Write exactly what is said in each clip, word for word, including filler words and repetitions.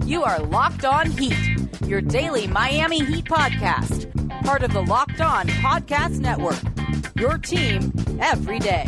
You are Locked On Heat, your daily Miami Heat podcast. Part of the Locked On Podcast Network, your team every day.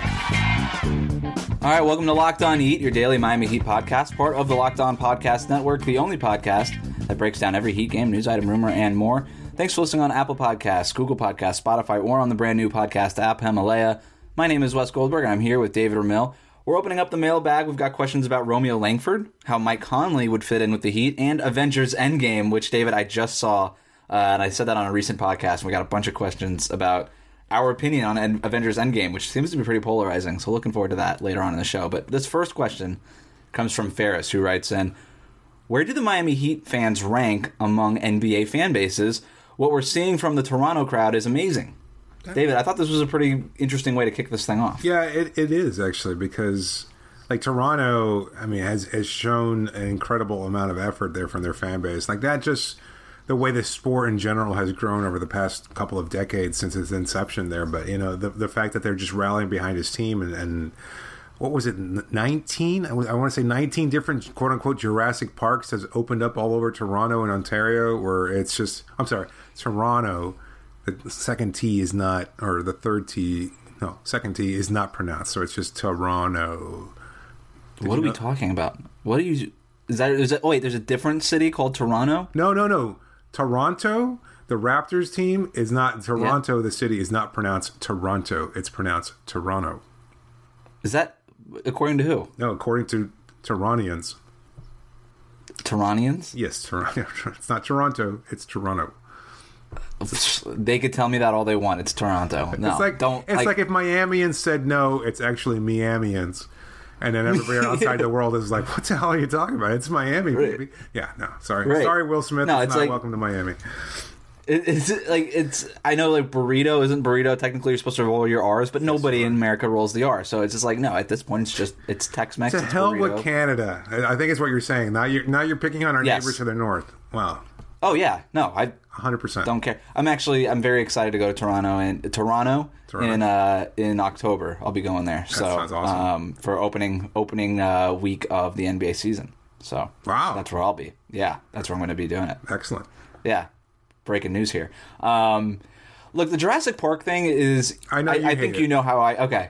All right, welcome to Locked On Heat, your daily Miami Heat podcast, part of the Locked On Podcast Network, the only podcast that breaks down every Heat game, news item, rumor, and more. Thanks for listening on Apple Podcasts, Google Podcasts, Spotify, or on the brand new podcast app, Himalaya. My name is Wes Goldberg, and I'm here with David Ramil. We're opening up the mailbag. We've got questions about Romeo Langford, how Mike Conley would fit in with the Heat, and Avengers Endgame, which, David, I just saw, uh, and I said that on a recent podcast, and we got a bunch of questions about our opinion on N- Avengers Endgame, which seems to be pretty polarizing, so looking forward to that later on in the show. But this first question comes from Ferris, who writes in, where do the Miami Heat fans rank among N B A fan bases? What we're seeing from the Toronto crowd is amazing. David, I thought this was a pretty interesting way to kick this thing off. Yeah, it, it is, actually, because like Toronto, I mean, has, has shown an incredible amount of effort there from their fan base. Like that just... the way the sport in general has grown over the past couple of decades since its inception there. But, you know, the the fact that they're just rallying behind his team and, and what was it, nineteen? I, I want to say nineteen different quote-unquote Jurassic Parks has opened up all over Toronto and Ontario where it's just, I'm sorry, Toronto, the second T is not, or the third T, no, second T is not pronounced. So it's just Toronto. Did what are know? we talking about? What are you, is that, is that, oh wait, there's a different city called Toronto? No, no, no. Toronto, the Raptors team, is not Toronto. Yeah. The city is not pronounced Toronto. It's pronounced Toronto. Is that according to who? No, according to Torontians. Torontians? Yes, Toronto. It's not Toronto. It's Toronto. They could tell me that all they want. It's Toronto. No, it's like, don't. It's like, like if Miamians said no, it's actually Miamians. And then everybody outside the world is like, what the hell are you talking about? It's Miami, baby. Right. Yeah, no, sorry. Right. Sorry, Will Smith. No, it's, it's not like, welcome to Miami. It, it's like, it's, I know like burrito, isn't burrito technically you're supposed to roll your R's, but nobody yes, in America rolls the R. So it's just like, no, at this point, it's just, it's Tex-Mex. To it's hell burrito. with Canada. I think it's what you're saying. Now you're, now you're picking on our yes. neighbors to the north. Wow. Oh, yeah. No, I one hundred percent don't care. I'm actually, I'm very excited to go to Toronto and Toronto, Toronto. in uh, in October. I'll be going there. That so sounds awesome. um, for opening opening uh, week of the N B A season. So wow, that's where I'll be. Yeah, that's where I'm going to be doing it. Excellent. Yeah, breaking news here. Um, look, the Jurassic Park thing is. I know. I, You I hate think it. you know how I. Okay,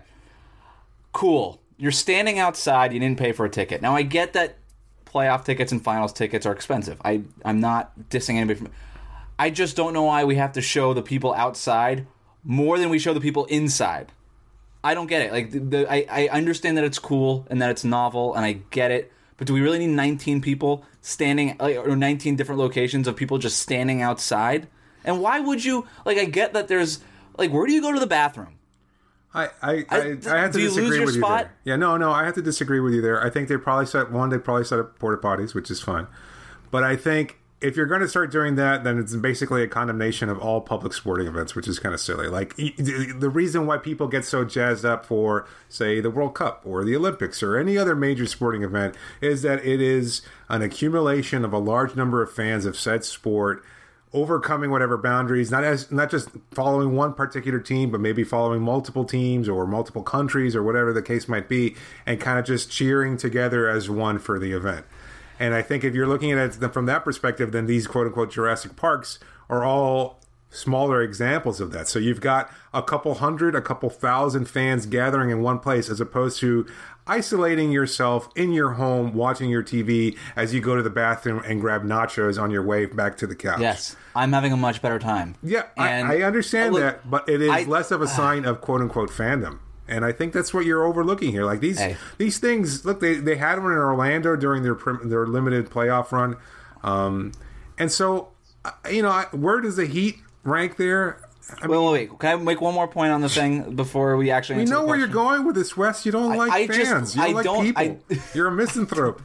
cool. You're standing outside. You didn't pay for a ticket. Now I get that playoff tickets and finals tickets are expensive. I I'm not dissing anybody from. I just don't know why we have to show the people outside more than we show the people inside. I don't get it. Like, the, the, I, I understand that it's cool and that it's novel, and I get it. But do we really need nineteen people standing, like, or nineteen different locations of people just standing outside? And why would you, like, I get that there's, like, where do you go to the bathroom? I I, I, I, I have to do you disagree lose your with spot? you there. Yeah, no, no, I have to disagree with you there. I think they probably set, one, they probably set up porta potties, which is fine. But I think if you're going to start doing that, then it's basically a condemnation of all public sporting events, which is kind of silly. Like, the reason why people get so jazzed up for, say, the World Cup or the Olympics or any other major sporting event is that it is an accumulation of a large number of fans of said sport overcoming whatever boundaries, not as not just following one particular team, but maybe following multiple teams or multiple countries or whatever the case might be, and kind of just cheering together as one for the event. And I think if you're looking at it from that perspective, then these quote-unquote Jurassic Parks are all smaller examples of that. So you've got a couple hundred, a couple thousand fans gathering in one place as opposed to isolating yourself in your home, watching your T V as you go to the bathroom and grab nachos on your way back to the couch. Yes, I'm having a much better time. Yeah, and I, I understand look, that, but it is I, less of a sign of quote-unquote fandom. And I think that's what you're overlooking here. Like these, hey. these things. Look, they, they had one in Orlando during their their limited playoff run, um, and so you know, where does the Heat rank there? I mean, wait, wait, wait. Can I make one more point on the thing before we actually? We answer know the where you're question? going with this, Wes. You don't I, like I fans. Just, you don't I like don't, people. I, you're a misanthrope.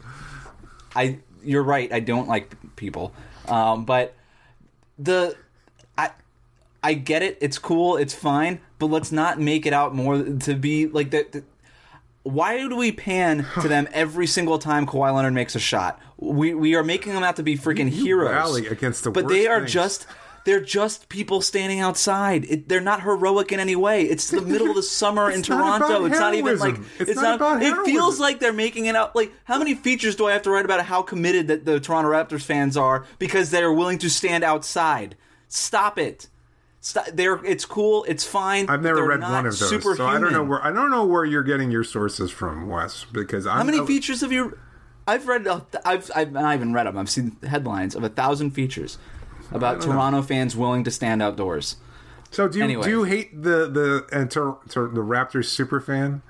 I. You're right. I don't like people, um, but the I. I get it. It's cool. It's fine. But let's not make it out more to be like that. Why do we pan to them every single time Kawhi Leonard makes a shot? We we are making them out to be freaking you heroes. Rally against the but worst they are things. just They're just people standing outside. It, they're not heroic in any way. It's the middle of the summer in It's not Toronto. about It's not even like heroism. It's not about It heroism. feels like they're making it out. Like, how many features do I have to write about how committed that the Toronto Raptors fans are because they're willing to stand outside? Stop it. Stop. They're. It's cool. It's fine. I've never They're read not one of those, superhuman. so I don't know where I don't know where you're getting your sources from, Wes. Because I'm, How many I- features have you? I've read. a- I've. I've not even read them. I've seen headlines of a thousand features about Toronto fans willing to stand outdoors. So do you Anyway. do you hate the the and to, to the Raptors super fan?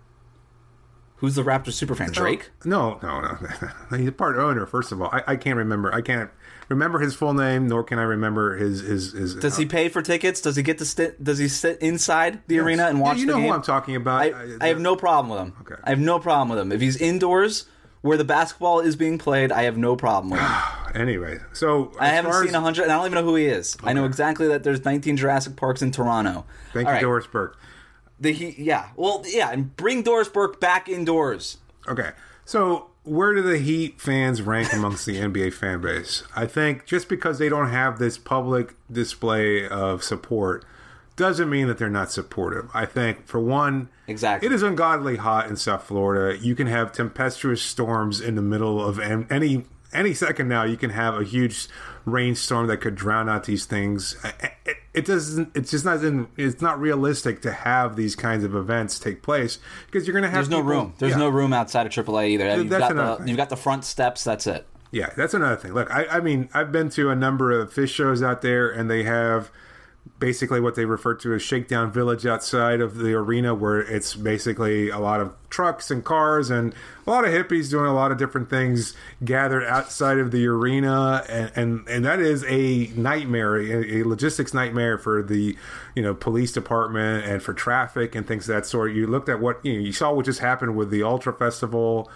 Who's the Raptors superfan? Drake? No, no, no. He's a part owner. First of all, I, I can't remember. I can't remember his full name, nor can I remember his his. his Does he pay for tickets? Does he get to sit? Does he sit inside the Yes. arena and Yeah, watch you the know game? who I'm talking about. I, I- I have no problem with him. Okay. I have no problem with him. If he's indoors where the basketball is being played, I have no problem with him. Anyway, so I as haven't far seen as- a hundred, and I don't even know who he is. I know exactly that there's nineteen Jurassic Parks in Toronto. Thank All you, right. Doris Burke. The, he, yeah, well, yeah, and bring Doris Burke back indoors. Okay, so where do the Heat fans rank amongst the N B A fan base? I think just because they don't have this public display of support doesn't mean that they're not supportive. I think, for one, Exactly. it is ungodly hot in South Florida. You can have tempestuous storms in the middle of an- any any second now. You can have a huge rainstorm that could drown out these things. It, it doesn't. It's just not. It's not realistic to have these kinds of events take place because you're going to have. There's no people- room. There's yeah. no room outside of triple A either. You've that's got, another the, thing. you've got the front steps. That's it. Yeah, that's another thing. Look, I, I mean, I've been to a number of fish shows out there, and they have basically what they refer to as Shakedown Village outside of the arena, where it's basically a lot of trucks and cars and a lot of hippies doing a lot of different things gathered outside of the arena, and and, and that is a nightmare, a, a logistics nightmare for the you know police department and for traffic and things of that sort. You looked at what you know, you saw what just happened with the Ultra Festival.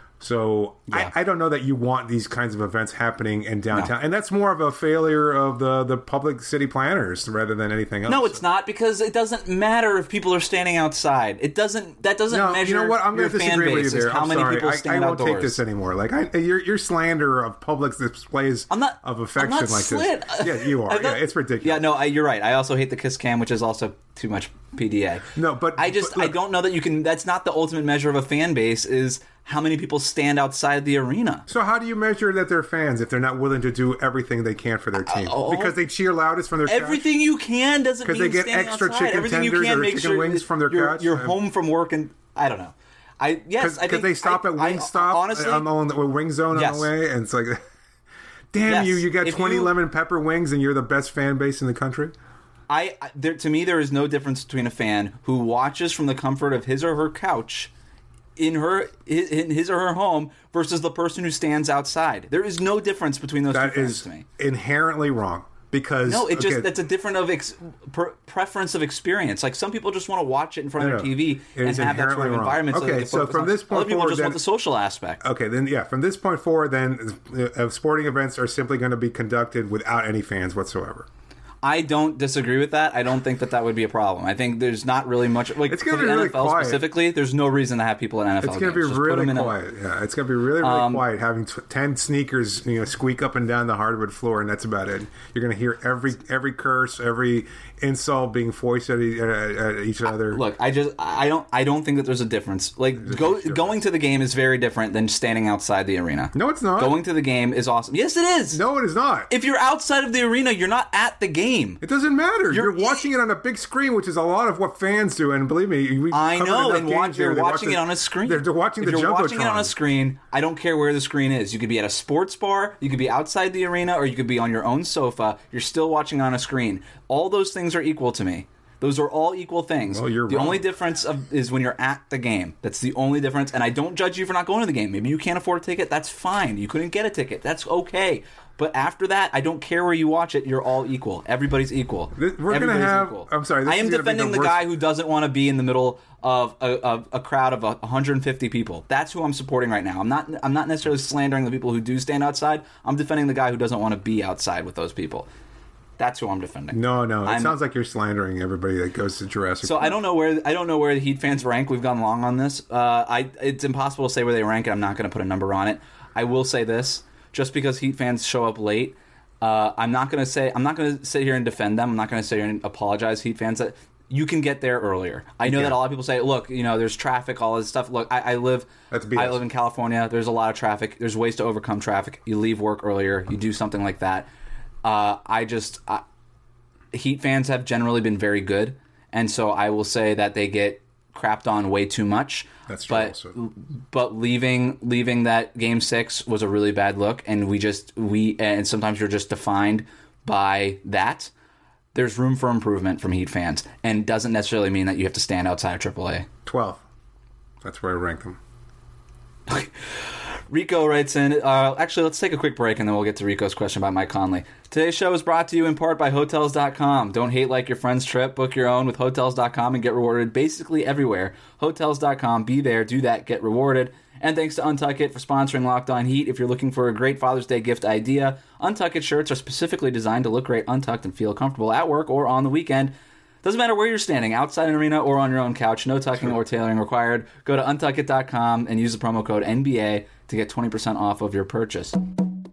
So Yeah. I, I don't know that you want these kinds of events happening in downtown, and that's more of a failure of the, the public city planners rather than anything else. No, it's not, because it doesn't matter if people are standing outside. It doesn't. That doesn't No, measure you know what? I'm your going to fan disagree with base. you there. Is how I'm many sorry. people I, stand I won't outdoors. take this anymore. Like I, your your slander of public displays I'm not of I'm affection not like slit. this. Yeah, you are. I'm not- yeah, it's ridiculous. Yeah, no, I, you're right. I also hate the kiss cam, which is also too much P D A. No, but- I just but look- I don't know that you can. That's not the ultimate measure of a fan base. Is how many people stand outside the arena. So how do you measure that they're fans if they're not willing to do everything they can for their team? oh. Because they cheer loudest from their couch? Everything you can doesn't 'Cause mean they get standing extra outside. chicken Everything you tenders can or make chicken sure wings that from their you're, couch. You're Um, home from work, and I don't know. I yes, I Because think they stop I- at I- Wingstop honestly, on, on the Wing Zone Yes. on the way, and it's like, damn Yes. you, you got If twenty you- lemon pepper wings, and you're the best fan base in the country. I I- there, to me there is no difference between a fan who watches from the comfort of his or her couch in her in his or her home versus the person who stands outside. There is no difference between those That two things is to me. inherently wrong. Because No, it just okay, that's a different of ex, per, preference of experience. Like some people just want to watch it in front No, of their no. T V It and is have that sort of inherently wrong. environment. Okay, so, they can so focus from on- this point other people forward, just then- want the social aspect. Okay, then yeah, from this point forward, then uh, sporting events are simply going to be conducted without any fans whatsoever. I don't disagree with that. I don't think that that would be a problem. I think there's not really much like It's for gonna the be really N F L quiet. specifically. There's no reason to have people in N F L It's going to games. be Just put them really in a- quiet. Yeah, it's going to be really, really Um, quiet. Having t- ten sneakers, you know, squeak up and down the hardwood floor, and that's about it. You're going to hear every every curse, every insult being voiced at, e- at, at each other. Look, I just I don't I don't think that there's a difference. Like go, huge difference. going to the game is very different than standing outside the arena. No, it's not. Going to the game is awesome. Yes, it is. no, it is not. If you're outside of the arena, you're not at the game. It doesn't matter. You're, You're- watching it on a big screen, which is a lot of what fans do. And believe me, we I covered know, enough and games watch, here. you're They watching watch it on a screen. They're, they're watching if the you're watching it on Jumbotron. a screen, I don't care where the screen is. You could be at a sports bar, you could be outside the arena, or you could be on your own sofa. You're still watching on a screen. All those things are equal to me. Those are all equal things. Well, you're the wrong. only difference of, is when you're at the game. That's the only difference. And I don't judge you for not going to the game. Maybe you can't afford a ticket. That's fine. You couldn't get a ticket. That's okay. But after that, I don't care where you watch it. You're all equal. Everybody's equal. This- we're gonna Everybody's have- equal. I'm sorry, this I am is gonna be defending the the, worst- guy who doesn't want to be in the middle of a, of a crowd of one hundred fifty people. That's who I'm supporting right now. I'm not. I'm not necessarily slandering the people who do stand outside. I'm defending the guy who doesn't want to be outside with those people. That's who I'm defending. No, no. It I'm- sounds like you're slandering everybody that goes to Jurassic So Park. I don't know where I don't know where the Heat fans rank. We've gone long on this. Uh, I it's impossible to say where they rank, and I'm not going to put a number on it. I will say this: just because Heat fans show up late, Uh, I'm not going to say I'm not going to sit here and defend them. I'm not going to sit here and apologize, Heat fans. That you can get there earlier. I know yeah. that a lot of people say, "Look, you know, there's traffic, all this stuff." Look, I, I live That's B S. I live in California. There's a lot of traffic. There's ways to overcome traffic. You leave work earlier. You do something like that. Uh, I just I, Heat fans have generally been very good, and so I will say that they get crapped on way too much. That's true. But Also. but leaving leaving that game six was a really bad look, and we just we and sometimes you're just defined by that. There's room for improvement from Heat fans, and doesn't necessarily mean that you have to stand outside of triple A. twelve. That's where I rank them. Rico writes in, uh, actually, let's take a quick break and then we'll get to Rico's question about Mike Conley. Today's show is brought to you in part by Hotels dot com. Don't hate like your friend's trip. Book your own with Hotels dot com and get rewarded basically everywhere. Hotels dot com. Be there, do that, get rewarded. And thanks to Untuck It for sponsoring Locked On Heat. If you're looking for a great Father's Day gift idea, Untuck It shirts are specifically designed to look great untucked and feel comfortable at work or on the weekend. Doesn't matter where you're standing, outside an arena or on your own couch, no tucking or tailoring required. Go to untuck it dot com and use the promo code N B A to get twenty percent off of your purchase. All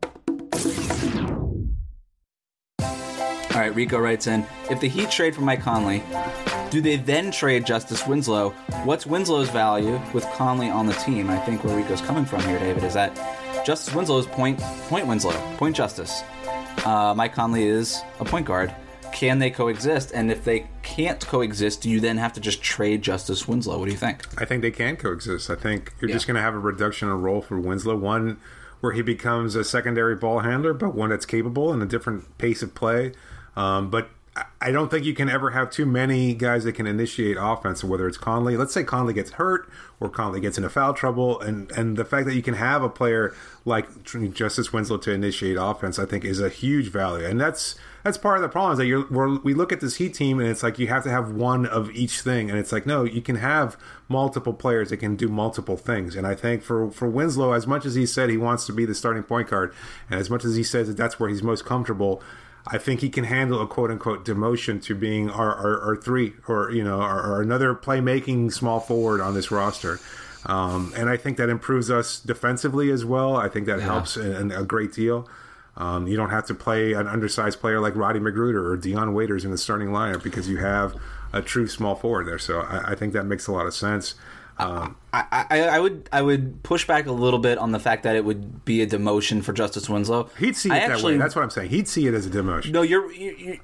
right, Rico writes in, if the Heat trade for Mike Conley, do they then trade Justice Winslow? What's Winslow's value with Conley on the team? I think where Rico's coming from here, David, is that Justice Winslow is point, point Winslow, point Justice. Uh, Mike Conley is a point guard. Can they coexist? And if they can't coexist, do you then have to just trade Justice Winslow? What do you think? I think they can coexist. I think you're Yeah. just going to have a reduction in role for Winslow. One where he becomes a secondary ball handler, but one that's capable and a different pace of play. Um, but I don't think you can ever have too many guys that can initiate offense, whether it's Conley. Let's say Conley gets hurt or Conley gets into foul trouble. And, and the fact that you can have a player like Justice Winslow to initiate offense, I think, is a huge value. And that's that's part of the problem is that you're, we're, we look at this Heat team and it's like you have to have one of each thing. And it's like, no, you can have multiple players that can do multiple things. And I think for, for Winslow, as much as he said he wants to be the starting point guard, and as much as he says that that's where he's most comfortable, I think he can handle a quote-unquote demotion to being our, our, our three or, you know, our, our another playmaking small forward on this roster. Um, and I think that improves us defensively as well. I think that yeah. helps in, in a great deal. Um, you don't have to play an undersized player like Roddy McGruder or Dion Waiters in the starting lineup because you have a true small forward there. So I, I think that makes a lot of sense. Um, I, I, I would I would push back a little bit on the fact that it would be a demotion for Justice Winslow. He'd see it I that actually, way. That's what I'm saying. He'd see it as a demotion. No, you're. you're, you're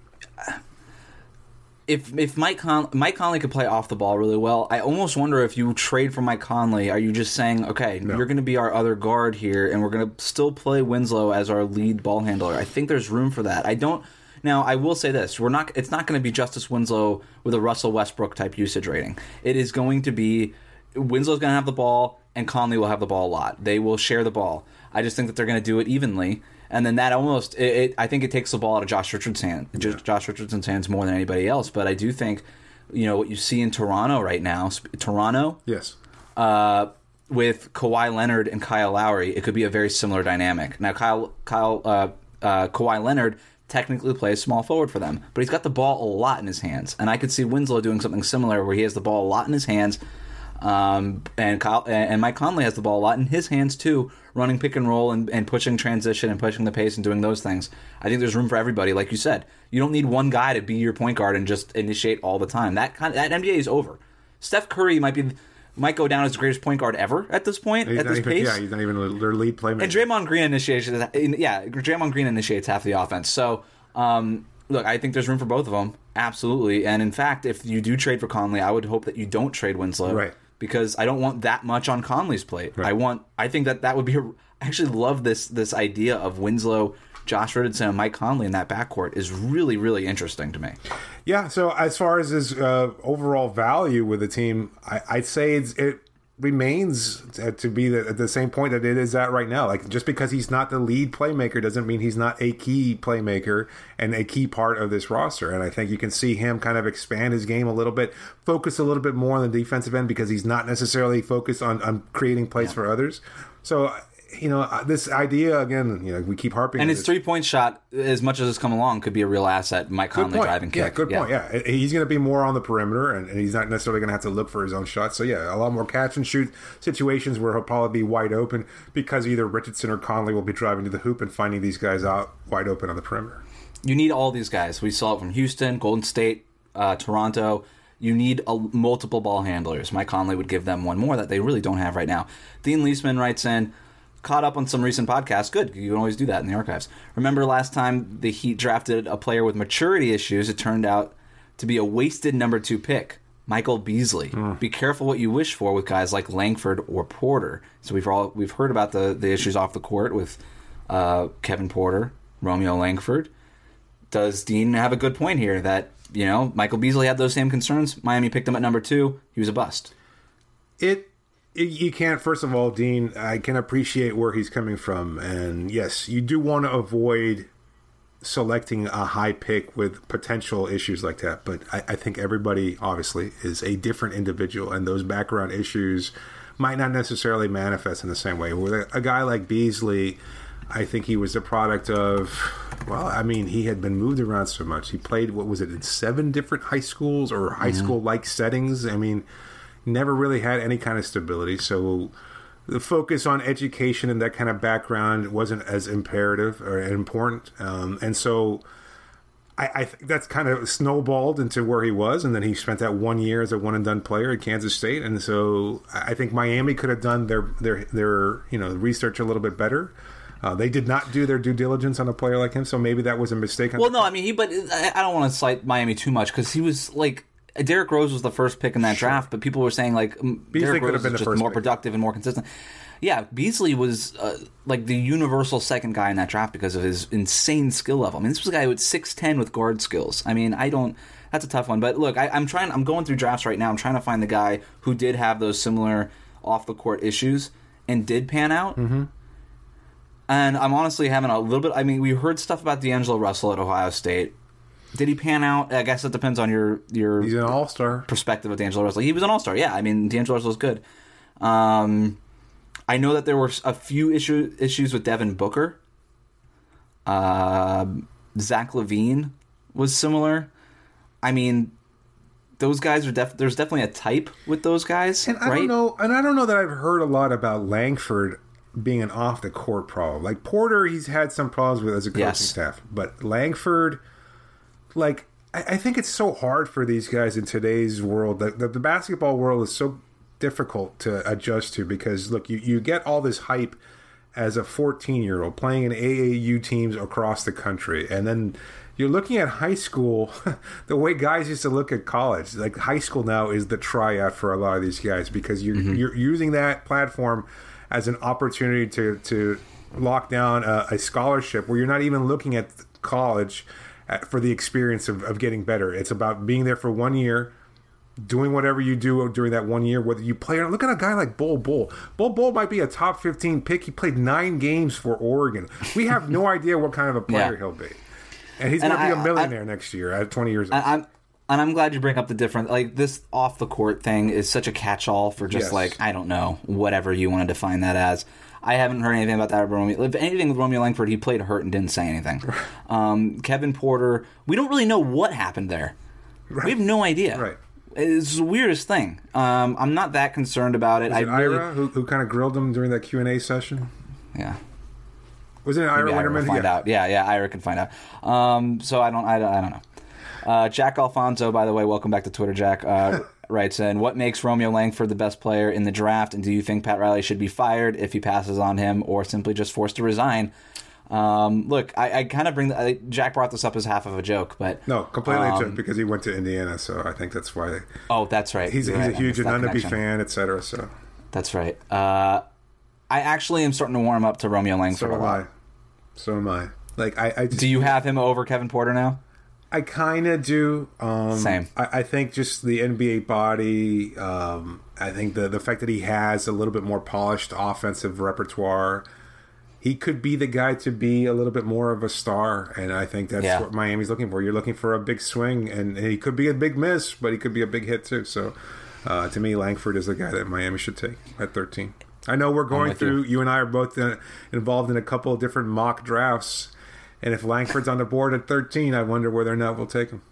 if if Mike Con- Mike Conley could play off the ball really well, I almost wonder if you trade for Mike Conley, are you just saying, okay, no. you're going to be our other guard here, and we're going to still play Winslow as our lead ball handler? I think there's room for that. I don't. Now, I will say this: we're not. It's not going to be Justice Winslow with a Russell Westbrook type usage rating. It is going to be Winslow's going to have the ball, and Conley will have the ball a lot. They will share the ball. I just think that they're going to do it evenly. And then that almost, it, it, I think it takes the ball out of Josh Richardson's hand, yeah. Josh Richardson's hands more than anybody else. But I do think, you know, what you see in Toronto right now, Toronto, yes, uh, with Kawhi Leonard and Kyle Lowry, it could be a very similar dynamic. Now, Kyle, Kyle, uh, uh, Kawhi Leonard technically plays small forward for them, but he's got the ball a lot in his hands, and I could see Winslow doing something similar where he has the ball a lot in his hands. Um, and Kyle, and Mike Conley has the ball a lot in his hands too, running pick and roll and, and pushing transition and pushing the pace and doing those things. I think there's room for everybody. Like you said, you don't need one guy to be your point guard and just initiate all the time. That kind of, that N B A is over. Steph Curry might be might go down as the greatest point guard ever at this point. He's at this even, pace, yeah, he's not even their lead playmaker. And Draymond Green initiates, yeah, Draymond Green initiates half the offense. So, um, look, I think there's room for both of them, absolutely. And in fact, if you do trade for Conley, I would hope that you don't trade Winslow, right? Because I don't want that much on Conley's plate. Right. I want. I think that that would be. A, I actually love this this idea of Winslow, Josh Richardson, and Mike Conley in that backcourt is really really interesting to me. Yeah. So as far as his uh, overall value with the team, I, I'd say it's, it remains to be the, at the same point that it is at right now. Like just because he's not the lead playmaker doesn't mean he's not a key playmaker and a key part of this roster. And I think you can see him kind of expand his game a little bit, focus a little bit more on the defensive end because he's not necessarily focused on, on creating plays yeah. for others. So you know, this idea again. You know, we keep harping. And on his this. three point shot, as much as it's come along, could be a real asset. Mike Good Conley point. driving Yeah, kick. good point. Yeah, he's going to be more on the perimeter, and, and he's not necessarily going to have to look for his own shot. So yeah, a lot more catch and shoot situations where he'll probably be wide open because either Richardson or Conley will be driving to the hoop and finding these guys out wide open on the perimeter. You need all these guys. We saw it from Houston, Golden State, uh, Toronto. You need a, multiple ball handlers. Mike Conley would give them one more that they really don't have right now. Dean Leisman writes in, caught up on some recent podcasts. Good. You can always do that in the archives. Remember last time the Heat drafted a player with maturity issues? It turned out to be a wasted number two pick, Michael Beasley. Mm. Be careful what you wish for with guys like Langford or Porter. So we've all we've heard about the, the issues off the court with uh, Kevin Porter, Romeo Langford. Does Dean have a good point here that, you know, Michael Beasley had those same concerns? Miami picked him at number two. He was a bust. It, it you can't, first of all, Dean, I can appreciate where he's coming from. And yes, you do want to avoid selecting a high pick with potential issues like that. But I, I think everybody, obviously, is a different individual. And those background issues might not necessarily manifest in the same way. With a, a guy like Beasley, I think he was a product of, well, I mean, he had been moved around so much. He played, what was it, in seven different high schools or high mm-hmm. school-like settings. I mean, never really had any kind of stability. So the focus on education and that kind of background wasn't as imperative or important. Um, and so I, I think that's kind of snowballed into where he was. And then he spent that one year as a one-and-done player at Kansas State. And so I think Miami could have done their, their, their you know, research a little bit better. Uh, they did not do their due diligence on a player like him, so maybe that was a mistake. On well, no, I mean, he. But I don't want to cite Miami too much because he was like Derrick Rose was the first pick in that sure. draft, but people were saying like Beasley Derrick could Rose have been is the just first more pick. productive and more consistent. Yeah, Beasley was uh, like the universal second guy in that draft because of his insane skill level. I mean, this was a guy who was six ten with guard skills. I mean, I don't. That's a tough one, but look, I, I'm trying. I'm going through drafts right now. I'm trying to find the guy who did have those similar off the court issues and did pan out. Mm-hmm. And I'm honestly having a little bit... I mean, we heard stuff about D'Angelo Russell at Ohio State. Did he pan out? I guess it depends on your... your He's an all-star. ...perspective of D'Angelo Russell. He was an all-star, yeah. I mean, D'Angelo Russell was good. Um, I know that there were a few issue, issues with Devin Booker. Uh, Zach LaVine was similar. I mean... Those guys are def- there's definitely a type with those guys, and I right? don't know, and I don't know that I've heard a lot about Langford being an off the court problem. Like Porter, he's had some problems with as a coaching yes. staff, but Langford, like I, I think it's so hard for these guys in today's world. The, the, the basketball world is so difficult to adjust to because look, you, you get all this hype as a fourteen year old playing in A A U teams across the country, and then you're looking at high school the way guys used to look at college. Like high school now is the tryout for a lot of these guys because you're mm-hmm. you're using that platform as an opportunity to, to lock down a, a scholarship where you're not even looking at college at, for the experience of, of getting better. It's about being there for one year, doing whatever you do during that one year, whether you play or look at a guy like Bol Bol. Bol Bol might be a top fifteen pick. He played nine games for Oregon. We have no idea what kind of a player yeah. he'll be. And he's going to be a millionaire I, next year at twenty years old. I'm, and I'm glad you bring up the difference. Like, this off-the-court thing is such a catch-all for just, yes. like, I don't know, whatever you want to define that as. I haven't heard anything about that with Romeo. If anything with Romeo Langford, he played hurt and didn't say anything. Um, Kevin Porter, we don't really know what happened there. Right. We have no idea. Right. It's the weirdest thing. Um, I'm not that concerned about it. Was it I really, Ira who, who kind of grilled him during that Q and A session? Yeah. Wasn't it Ira Maybe Ira Winterman? will find yeah. out. Yeah, yeah, Ira can find out. Um, so I don't, I, I don't know. Uh, Jack Alfonso, by the way, welcome back to Twitter, Jack, uh, writes in, what makes Romeo Langford the best player in the draft, and do you think Pat Riley should be fired if he passes on him or simply just forced to resign? Um, look, I, I kind of bring... The, I, Jack brought this up as half of a joke, but... No, completely um, a joke because he went to Indiana, so I think that's why... Oh, that's right. He's, he's right. a huge Anunoby fan, et cetera, so... That's right. Uh, I actually am starting to warm up to Romeo Langford so a lot. I. So am I. Like, I, I just, do you have him over Kevin Porter now? I kind of do. Um, Same. I, I think just the N B A body, um, I think the, the fact that he has a little bit more polished offensive repertoire, he could be the guy to be a little bit more of a star, and I think that's yeah. what Miami's looking for. You're looking for a big swing, and he could be a big miss, but he could be a big hit too. So, uh, to me, Langford is the guy that Miami should take at thirteen. I know we're going through, you. you and I are both uh, involved in a couple of different mock drafts. And if Langford's on the board at thirteen, I wonder whether or not we'll take him.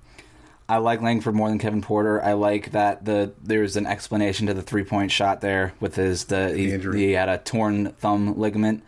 I like Langford more than Kevin Porter. I like that the there's an explanation to the three-point shot there with his the, the he, injury. He had a torn thumb ligament.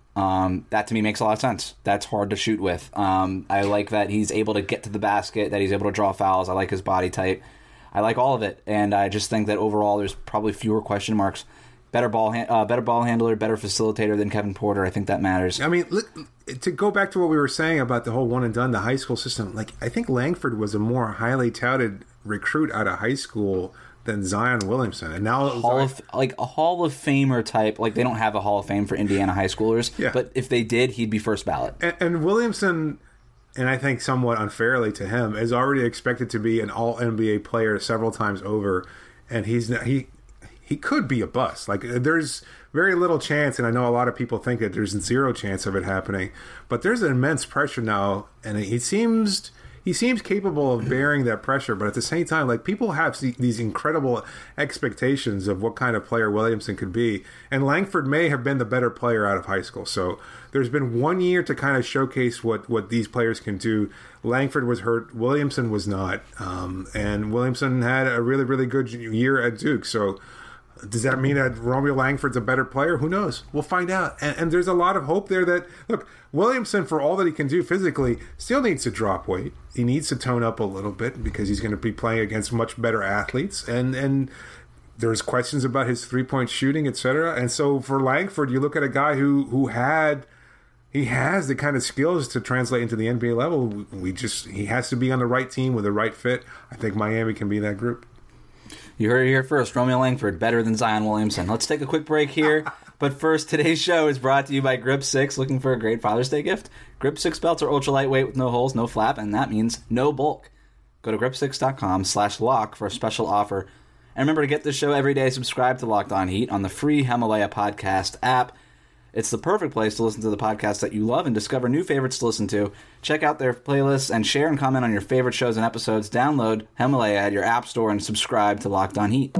Um, that to me makes a lot of sense. That's hard to shoot with. Um, I like that he's able to get to the basket, that he's able to draw fouls. I like his body type. I like all of it, and I just think that overall there's probably fewer question marks. Better ball, ha- uh, better ball handler, better facilitator than Kevin Porter. I think that matters. I mean, look, to go back to what we were saying about the whole one and done, the high school system. Like, I think Langford was a more highly touted recruit out of high school than Zion Williamson, and now Hall Zion, of like a Hall of Famer type. Like they don't have a Hall of Fame for Indiana high schoolers, Yeah. but if they did, he'd be first ballot. and, and Williamson, and I think somewhat unfairly to him, is already expected to be an All N B A player several times over, and he's not, he. He could be a bust. Like, there's very little chance, and I know a lot of people think that there's zero chance of it happening, but there's an immense pressure now, and he seems he seems capable of bearing that pressure. But at the same time, like, people have these incredible expectations of what kind of player Williamson could be, and Langford may have been the better player out of high school. So there's been one year to kind of showcase what what these players can do. Langford was hurt, Williamson was not, um, and Williamson had a really really good year at Duke. So does that mean that Romeo Langford's a better player? Who knows? We'll find out. And, and there's a lot of hope there that, look, Williamson, for all that he can do physically, still needs to drop weight. He needs to tone up a little bit because he's going to be playing against much better athletes. And and there's questions about his three-point shooting, et cetera. And so for Langford, you look at a guy who who had, he has the kind of skills to translate into the N B A level. We just, he has to be on the right team with the right fit. I think Miami can be that group. You heard it here first. Romeo Langford, better than Zion Williamson. Let's take a quick break here. But first, today's show is brought to you by Grip six. Looking for a great Father's Day gift? Grip six belts are ultra lightweight with no holes, no flap, and that means no bulk. Go to grip six dot com slash lock for a special offer. And remember to get this show every day. Subscribe to Locked On Heat on the free Himalaya podcast app. It's the perfect place to listen to the podcast that you love and discover new favorites to listen to. Check out their playlists and share and comment on your favorite shows and episodes. Download Himalaya at your app store and subscribe to Locked On Heat.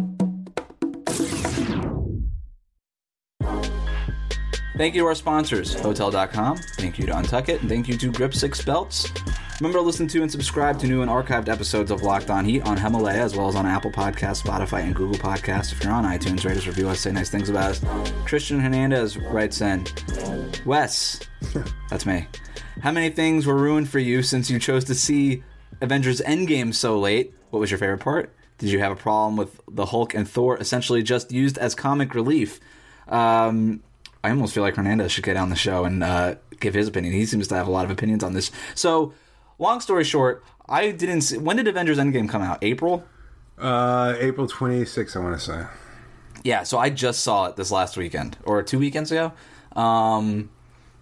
Thank you to our sponsors, Hotel dot com. Thank you to Untuck It. And thank you to Grip six Belts. Remember to listen to and subscribe to new and archived episodes of Locked On Heat on Himalaya, as well as on Apple Podcasts, Spotify, and Google Podcasts. If you're on iTunes, rate us, review us, say nice things about us. Christian Hernandez writes in, Wes, that's me. How many things were ruined for you since you chose to see Avengers Endgame so late? What was your favorite part? Did you have a problem with the Hulk and Thor essentially just used as comic relief? Um... I almost feel like Hernandez should get on the show and uh, give his opinion. He seems to have a lot of opinions on this. So, long story short, I didn't see... When did Avengers Endgame come out? April? Uh, April twenty-sixth, I want to say. Yeah, so I just saw it this last weekend. Or two weekends ago. Um,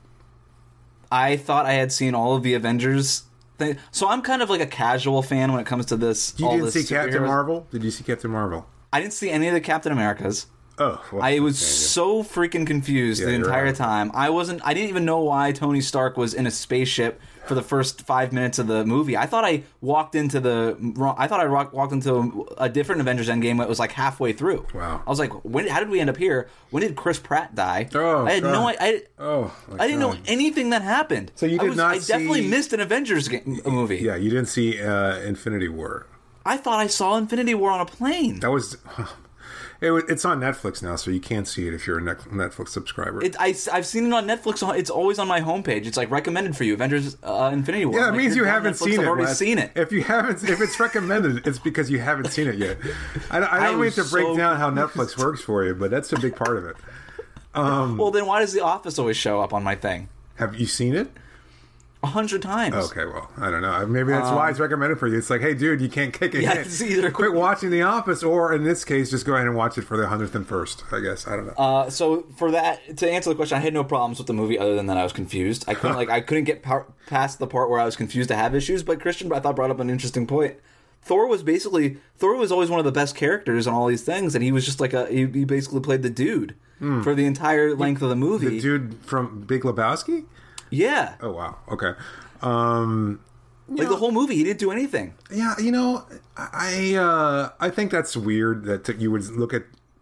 I thought I had seen all of the Avengers thing. So I'm kind of like a casual fan when it comes to this. You all didn't this see Captain superheroes. Marvel? Did you see Captain Marvel? I didn't see any of the Captain Americas. Oh, well, I was okay, so freaking confused Yeah, the you're entire right. time. I wasn't. I didn't even know why Tony Stark was in a spaceship for the first five minutes of the movie. I thought I walked into the. wrong- I thought I ro- walked into a different Avengers Endgame that was like halfway through. Wow. I was like, when? How did we end up here? When did Chris Pratt die? Oh, I had God. no. I. Oh, my I didn't know God. anything that happened. So you I did was, not I definitely see- missed an Avengers game, movie. Yeah, you didn't see uh, Infinity War. I thought I saw Infinity War on a plane. That was... It, wa- it's on Netflix now, so you can't see it if you're a Net- Netflix subscriber. It, I, I've seen it on Netflix. It's always on my homepage. It's like recommended for you, Avengers uh, Infinity War. yeah, I'm it like, means you you're on haven't Netflix, seen I've it. already Wes. seen it. If you haven't, if it's recommended, it's because you haven't seen it yet. I, don't- I I don't mean was to break so down how Netflix works for you, but that's a big part of it. Well, then why does The Office always show up on my thing? Have you seen it? A hundred times. Okay, well, I don't know. Maybe that's why it's recommended for you. It's like, hey, dude, you can't kick it. Yeah, yet. it's either- Quit watching The Office, or in this case, just go ahead and watch it for the hundredth and first. I guess I don't know. Uh, so for that, to answer the question, I had no problems with the movie other than that I was confused. I couldn't like I couldn't get par- past the part where I was confused to have issues. But Christian, I thought brought up an interesting point. Thor was basically Thor was always one of the best characters on all these things, and he was just like a he, he basically played the dude for the entire length of the movie. the dude from Big Lebowski. Yeah, Oh wow. Okay. Um, like the whole movie, he didn't do anything. Yeah, you know, I uh, I think that's weird that you would look at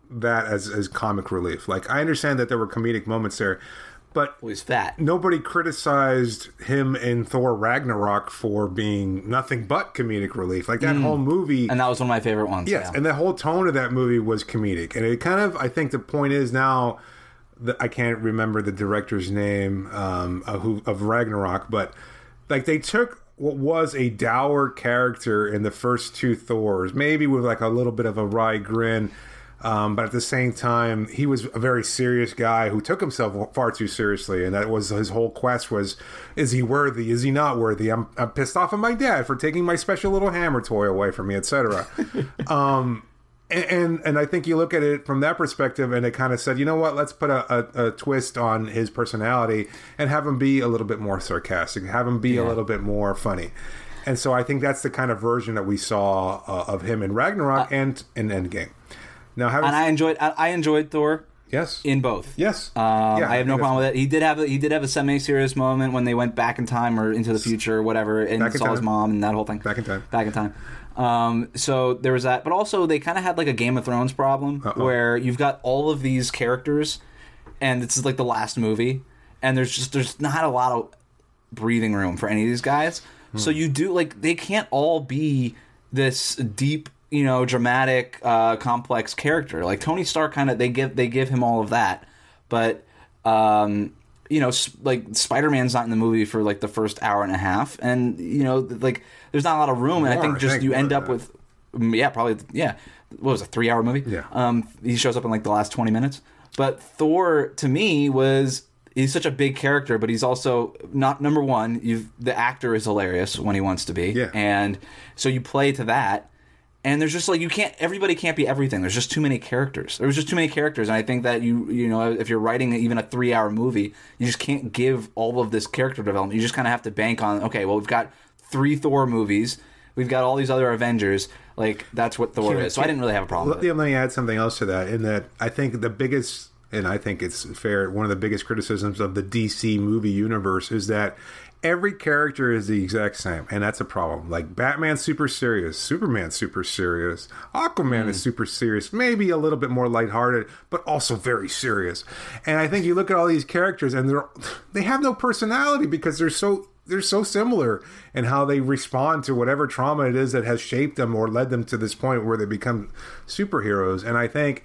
that as as comic relief. Like, I understand that there were comedic moments there, but well, he's fat. Nobody criticized him in Thor Ragnarok for being nothing but comedic relief. Like, that mm. whole movie... And that was one of my favorite ones. Yes, yeah. and the whole tone of that movie was comedic. And it kind of, I think the point is now, that I can't remember the director's name um, of, who, of Ragnarok, but like they took what was a dour character in the first two Thors, maybe with like a little bit of a wry grin, Um, but at the same time, he was a very serious guy who took himself far too seriously, and that was his whole quest was, is he worthy? Is he not worthy? I'm, I'm pissed off at my dad for taking my special little hammer toy away from me, et cetera. um, and, and and I think you look at it from that perspective, and it kind of said, you know what, let's put a, a, a twist on his personality and have him be a little bit more sarcastic, have him be yeah. a little bit more funny. And so I think that's the kind of version that we saw uh, of him in Ragnarok uh, and in Endgame. Now, having and I enjoyed I, I enjoyed Thor. Yes, in both. Yes, um, yeah, I have no problem with it. He did have a, he did have a semi-serious moment when they went back in time or into the future or whatever, and saw time. his mom and that whole thing. Back in time. Back in time. Um, so there was that, but also they kind of had like a Game of Thrones problem Uh-oh. where you've got all of these characters, and this is like the last movie, and there's just there's not a lot of breathing room for any of these guys. Hmm. So you do like they can't all be this deep, you know, dramatic, uh, complex character. Like Tony Stark, kind of they give they give him all of that, but um, you know, sp- like Spider-Man's not in the movie for like the first hour and a half, and you know, like there's not a lot of room, more, and I think just I think you end up with, yeah, probably, yeah, what was it, a three-hour movie? Yeah. Um, he shows up in like the last twenty minutes, but Thor to me was. He's such a big character, but he's also not number one. You the actor is hilarious when he wants to be, yeah. and so you play to that. And there's just like you can't. Everybody can't be everything. There's just too many characters. There was just too many characters, and I think that you you know if you're writing even a three hour movie, you just can't give all of this character development. You just kind of have to bank on okay, well we've got three Thor movies, we've got all these other Avengers. Like that's what Thor is. So I didn't really have a problem. Let, with it. Let me add something else to that. In that I think the biggest. And I think it's fair, one of the biggest criticisms of the D C movie universe is that every character is the exact same, and that's a problem. Like, Batman's super serious, Superman's super serious, Aquaman mm. is super serious, maybe a little bit more lighthearted, but also very serious. And I think you look at all these characters, and they're they have no personality because they're so... They're so similar in how they respond to whatever trauma it is that has shaped them or led them to this point where they become superheroes. And I think...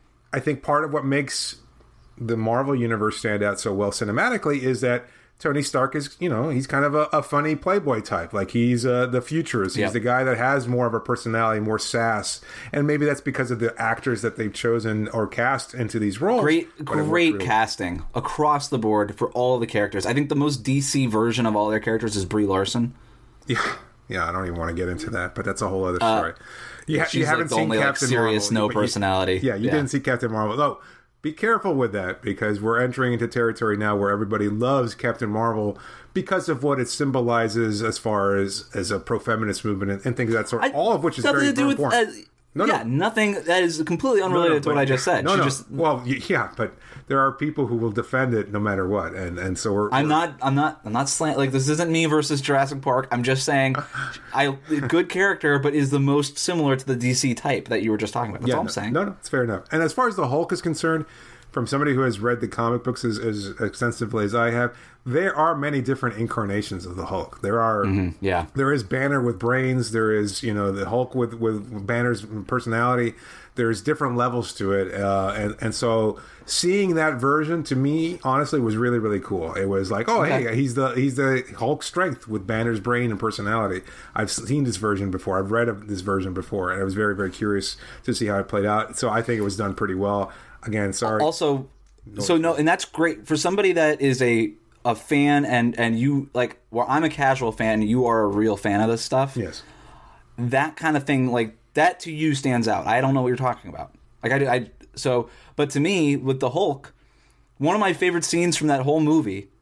I think part of what makes the Marvel Universe stand out so well cinematically is that Tony Stark is, you know, he's kind of a, a funny playboy type. Like, he's uh, the futurist. He's yep. the guy that has more of a personality, more sass. And maybe that's because of the actors that they've chosen or cast into these roles. Great, great really. casting across the board for all of the characters. I think the most D C version of all their characters is Brie Larson. Yeah, yeah. I don't even want to get into that, but that's a whole other story. Uh, You, ha- you haven't like the seen only, Captain like, serious, Marvel. No personality. You, yeah, you yeah. didn't see Captain Marvel. Though, be careful with that because we're entering into territory now where everybody loves Captain Marvel because of what it symbolizes as far as, as a pro-feminist movement and, and things of that sort. I, all of which is very, very with, important. Uh, no, yeah, no. nothing that is completely unrelated no, no, to what I just said. No, she no. Just, well, yeah, but there are people who will defend it no matter what, and and so we're. I'm we're, not. I'm not. I'm not slant. Like, this isn't me versus Jurassic Park. I'm just saying, I good character, but is the most similar to the D C type that you were just talking about. That's yeah, all I'm no, saying. No, no, it's fair enough. And as far as the Hulk is concerned, from somebody who has read the comic books as, as extensively as I have, there are many different incarnations of the Hulk. There are, mm-hmm, yeah. There is Banner with brains. There is, you know, the Hulk with with Banner's personality. There's different levels to it, uh, and and so seeing that version to me, honestly, was really really cool. It was like, oh okay. hey, he's the he's the Hulk strength with Banner's brain and personality. I've seen this version before. I've read of this version before, and I was very very curious to see how it played out. So I think it was done pretty well. Again, sorry. Also, so no, and that's great for somebody that is a a fan, and and you like. Well, I'm a casual fan. You are a real fan of this stuff. Yes. That kind of thing, like that to you stands out. I don't know what you're talking about. Like I, I so, but to me, with the Hulk, one of my favorite scenes from that whole movie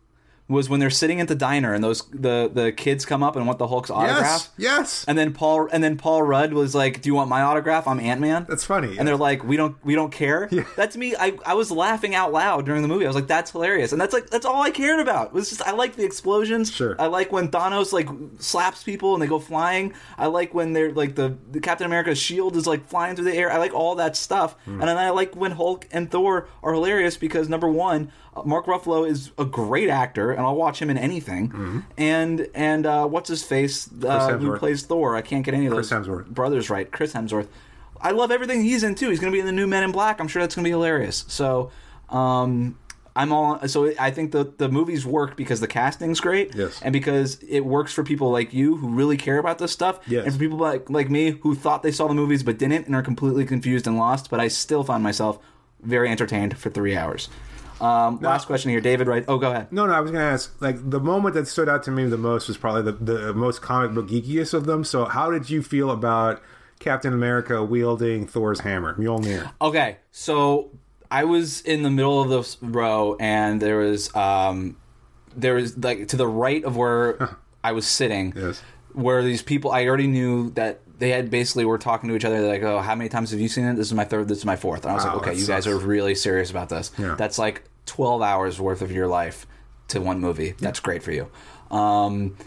was when they're sitting at the diner and those the, the kids come up and want the Hulk's autograph. Yes, yes. And then Paul and then Paul Rudd was like, "Do you want my autograph? I'm Ant-Man." That's funny. And yeah. they're like, "We don't we don't care." Yeah. That's me. I, I was laughing out loud during the movie. I was like, "That's hilarious." And that's like that's all I cared about. It was just I like the explosions. Sure. I like when Thanos like slaps people and they go flying. I like when they're like the, the Captain America's shield is like flying through the air. I like all that stuff. Mm. And then I like when Hulk and Thor are hilarious because number one, Mark Ruffalo is a great actor, and I'll watch him in anything. Mm-hmm. And and uh, what's his face uh, who plays Thor? I can't get any of those Chris Hemsworth. brothers right. Chris Hemsworth. I love everything he's in too. He's going to be in the new Men in Black. I'm sure that's going to be hilarious. So um, I'm all. So I think the the movies work because the casting's great, yes, and because it works for people like you who really care about this stuff, yes, and for people like like me who thought they saw the movies but didn't and are completely confused and lost. But I still found myself very entertained for three hours. Um, now, last question here, David. Right? Oh, go ahead. No, no. I was going to ask. Like the moment that stood out to me the most was probably the, the most comic book geekiest of them. So, how did you feel about Captain America wielding Thor's hammer, Mjolnir? Okay, so I was in the middle of this row, and there was um, there was like to the right of where I was sitting, yes, where these people I already knew that. They had basically were talking to each other. They're like, "Oh, how many times have you seen it? This is my third. This is my fourth." And I was wow, like, "Okay, you sucks. guys are really serious about this. Yeah. That's like twelve hours worth of your life to one movie. That's yeah. great for you." Um,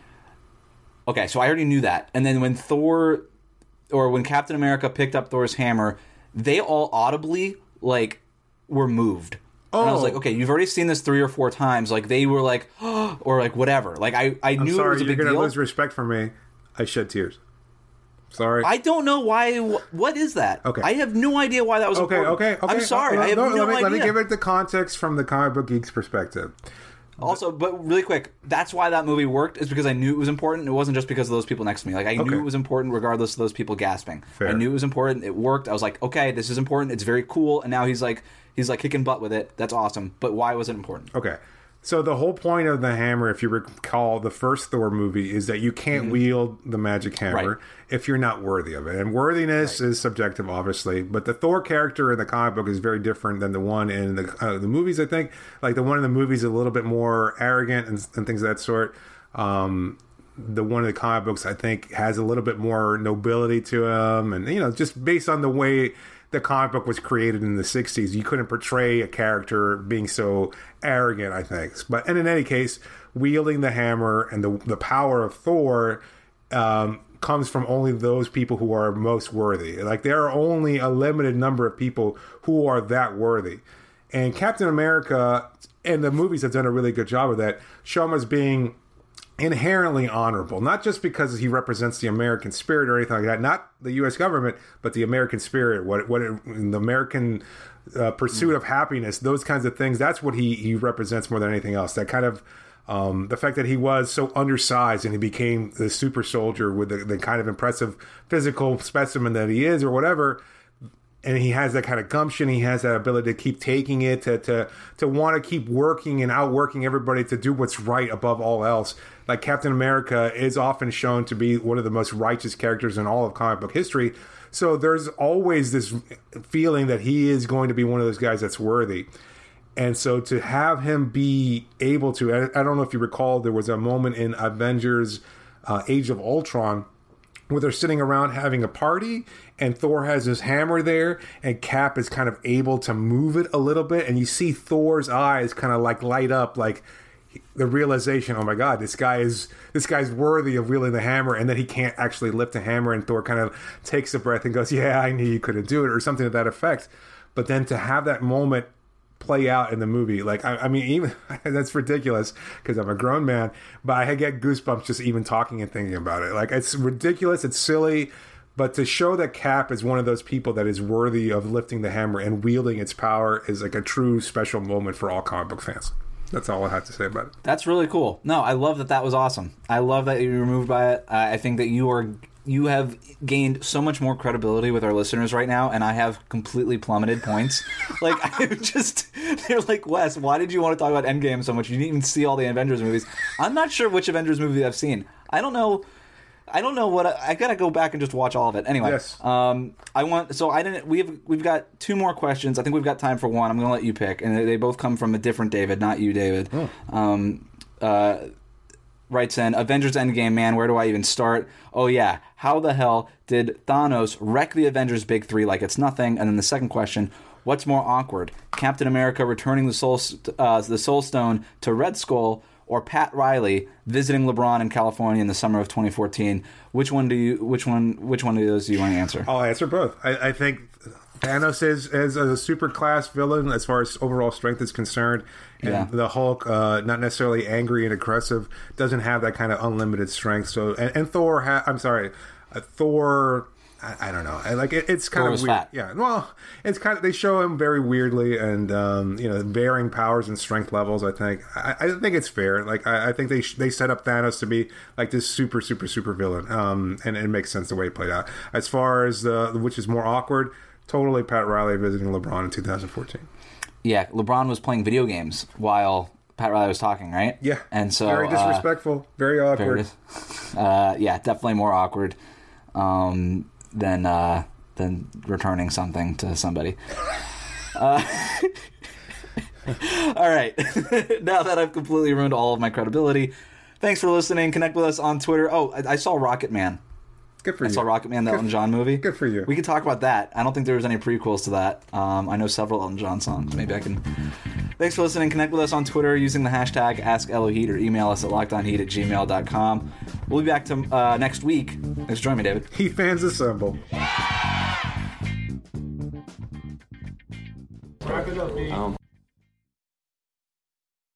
okay, so I already knew that. And then when Thor, or when Captain America picked up Thor's hammer, they all audibly like were moved. Oh. And I was like, okay, you've already seen this three or four times. Like they were like, oh, or like whatever. Like I, I I'm knew sorry, it was a big you're gonna deal. lose respect for me. I shed tears. Sorry. I don't know why. What is that? Okay. I have no idea why that was okay, important. okay, okay. I'm sorry. Uh, I have no, no let me, idea. Let me give it the context from the comic book geek's perspective. Also, but really quick, that's why that movie worked, is because I knew it was important. It wasn't just because of those people next to me. Like, I okay. knew it was important regardless of those people gasping. Fair. I knew it was important. It worked. I was like, okay, this is important. It's very cool. And now he's like, he's like kicking butt with it. That's awesome. But why was it important? Okay. So the whole point of the hammer, if you recall the first Thor movie, is that you can't mm-hmm. wield the magic hammer right. if you're not worthy of it. And worthiness right. is subjective, obviously. But the Thor character in the comic book is very different than the one in the uh, the movies, I think. Like the one in the movies is a little bit more arrogant and, and things of that sort. Um, the one in the comic books, I think, has a little bit more nobility to him. And, you know, just based on the way the comic book was created in the sixties, you couldn't portray a character being so arrogant, I think. But and in any case, wielding the hammer and the the power of Thor um, comes from only those people who are most worthy. Like there are only a limited number of people who are that worthy. And Captain America and the movies have done a really good job of that, show him as being inherently honorable, not just because he represents the American spirit or anything like that, not the U S government, but the American spirit, what what it, the American uh, pursuit mm. of happiness, those kinds of things. That's what he he represents more than anything else. That kind of um, the fact that he was so undersized and he became the super soldier with the, the kind of impressive physical specimen that he is, or whatever. And he has that kind of gumption. He has that ability to keep taking it, to to to want to keep working and outworking everybody to do what's right above all else. Like Captain America is often shown to be one of the most righteous characters in all of comic book history. So there's always this feeling that he is going to be one of those guys that's worthy. And so to have him be able to, I, I don't know if you recall, there was a moment in Avengers uh, Age of Ultron where they're sitting around having a party and Thor has his hammer there and Cap is kind of able to move it a little bit. And you see Thor's eyes kind of like light up, like the realization, oh my God, this guy is, this guy's worthy of wielding the hammer, and then he can't actually lift the hammer, and Thor kind of takes a breath and goes, yeah, I knew you couldn't do it, or something to that effect. But then to have that moment play out in the movie, like, I, I mean, even that's ridiculous because I'm a grown man, but I get goosebumps just even talking and thinking about it. Like, it's ridiculous, it's silly, but to show that Cap is one of those people that is worthy of lifting the hammer and wielding its power is like a true special moment for all comic book fans. That's all I have to say about it. That's really cool. No, I love that that was awesome. I love that you were moved by it. Uh, I think that you are you have gained so much more credibility with our listeners right now, and I have completely plummeted points. Like, I'm just, they're like, Wes, why did you want to talk about Endgame so much? You didn't even see all the Avengers movies. I'm not sure which Avengers movie I've seen. I don't know. I don't know what I, I gotta go back and just watch all of it. Anyway, yes. um, I want. So I didn't. We've we've got two more questions. I think we've got time for one. I'm gonna let you pick, and they, they both come from a different David, not you, David. Oh. Um, uh, writes in, Avengers Endgame, man, where do I even start? Oh yeah, how the hell did Thanos wreck the Avengers Big Three like it's nothing? And then the second question, what's more awkward, Captain America returning the Soul uh, the Soul Stone to Red Skull, or Pat Riley visiting LeBron in California in the summer of twenty fourteen? Which one do you? Which one? Which one of those do you want to answer? I'll answer both. I, I think Thanos is, is a super class villain as far as overall strength is concerned, and Yeah. the Hulk, uh, not necessarily angry and aggressive, doesn't have that kind of unlimited strength. So, and, and Thor, ha- I'm sorry, uh, Thor. I, I don't know. I, like it, it's kind Thor of was weird. fat. Yeah. Well, it's kind of they show him very weirdly, and um, you know, varying powers and strength levels. I think. I, I think it's fair. Like I, I think they sh- they set up Thanos to be like this super super super villain, um, and it makes sense the way it played out. As far as the which is more awkward, totally Pat Riley visiting LeBron in two thousand fourteen. Yeah, LeBron was playing video games while Pat Riley was talking, right? Yeah. And so very disrespectful, uh, very awkward. Very, uh, yeah, definitely more awkward um, than uh, than returning something to somebody. Uh, all right. Now that I've completely ruined all of my credibility, thanks for listening. Connect with us on Twitter. Oh, I, I saw Rocket Man. Good for I you. saw Rocket Man, the Good Elton for- John movie. Good for you. We could talk about that. I don't think there was any prequels to that. Um, I know several Elton John songs. Maybe I can... Thanks for listening. Connect with us on Twitter using the hashtag AskEloHeat or email us at lockedonheat at gmail dot com. We'll be back to uh, next week. Thanks for joining me, David. Heat fans assemble. Um,